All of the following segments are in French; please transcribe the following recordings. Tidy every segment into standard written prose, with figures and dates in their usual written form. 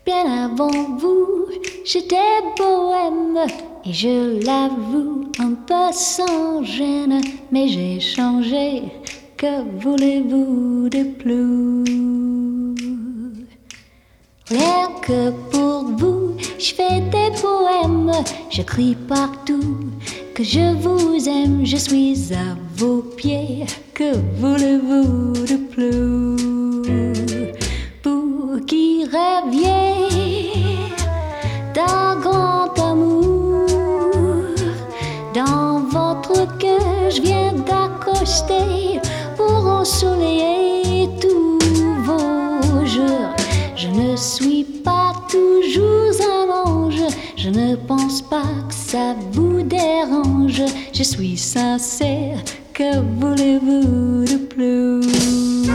Bien avant vous, j'étais bohème et je l'avoue un peu sans gêne, mais j'ai changé, que voulez-vous de plus? Rien que pour vous, je fais des poèmes, je crie partout que je vous aime, je suis à vos pieds, que voulez-vous de plus? Vous qui rêviez d'un grand amour, dans votre cœur je viens d'accoster pour ensoleiller tous vos jours. Je ne suis pas toujours un ange, je ne pense pas que ça vous dérange, je suis sincère, que voulez-vous de plus?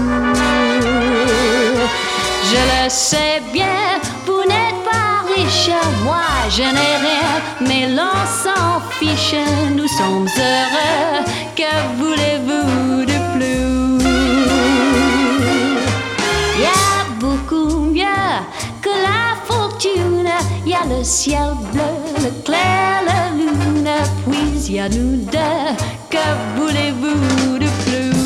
Je le sais bien, vous n'êtes pas riche, moi je n'ai rien, mais l'on s'en fiche, nous sommes heureux, que voulez-vous de plus? Y a beaucoup mieux que la fortune, y a le ciel bleu, le clair, la lune, puis y a nous deux, que voulez-vous de plus?